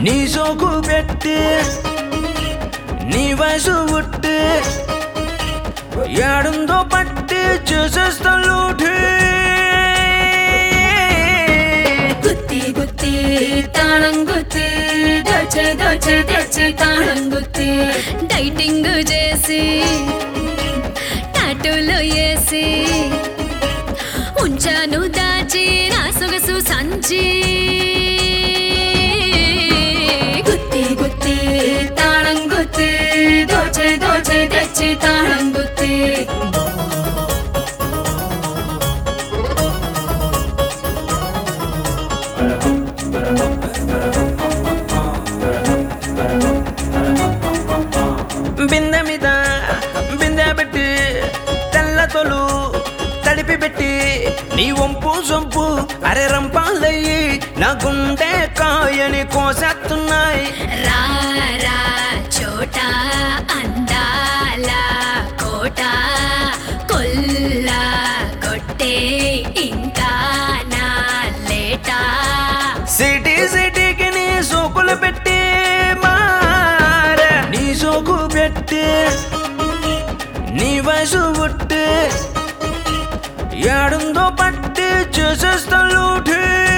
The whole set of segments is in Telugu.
నీ సోకు పెట్టి నీ వయసు ఉట్టి ఏడుందో పట్టి చేసేస్తా లూటి గుత్తి గుత్తి తాళం గుత్తి దోచే దోచే తెచ్చి తాళం గుత్తి డైటింగ్ చేసి టాటూలో వేసి ఉంచాను దాచి నా సొగసు సంచి గుత్తి గుత్తి తాళం గుత్తి దోచే దోచే తెచ్చి తాళం గుత్తి బిందె మీద బిందె పెట్టి తెల్ల తొలు తడిపి పెట్టి నీ వంపు సొంపు అరే రంపాలయ్యి నా గుండె కాయని కోసేస్తున్నాయి రా రా చోట అందాల కోట కొల్లా కొట్టే ఇంకా నా లేట సిటీ సిటీకి నీ సోకులు పెట్టి మారే నీ సోకు పెట్టి నీ వయసు ఉట్టి ఏడుందో పట్టి చేసేస్తా లూటి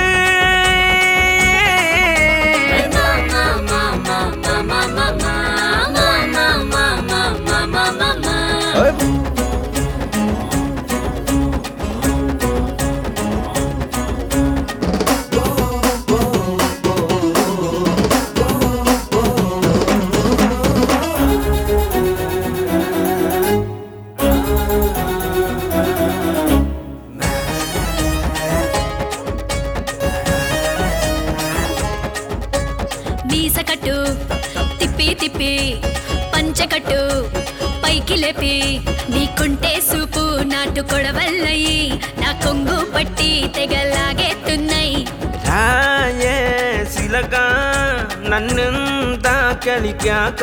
మీసకట్టు తిప్పి తిప్పి పంచకట్టు పైకి లేపి నీకుంటే సూపు నాటు కొడవల్లయి నా కొంగు పట్టి తెగలాగేస్తున్నాయి రాయే సిలక నన్నంత కలికాక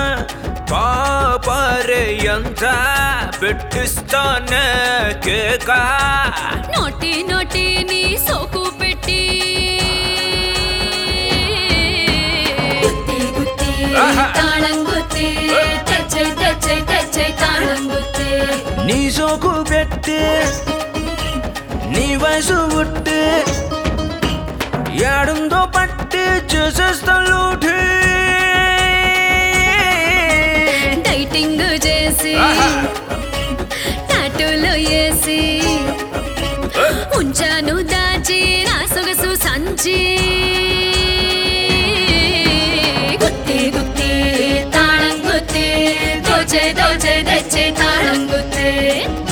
పాపరే ఎంత పెట్టిస్తానే కేక నోటి నోటి నీ సోకు పెట్టి గుత్తి గుత్తి తాళం గుత్తి తెచ్చే తెచ్చే తెచ్చే తాళం గుత్తి నీ సోకు పెట్టి నీ వయసు ఉట్టి ఏడుందో పట్టి చేసేస్తా లూటి డైటింగ్ చేసి టాటూలో వేసి ఉంచాను దాచి నా సొగసు సంచి గుత్తి గుత్తి తాళం గుత్తి దోచే దోచే తెచ్చే తాళం గుత్తి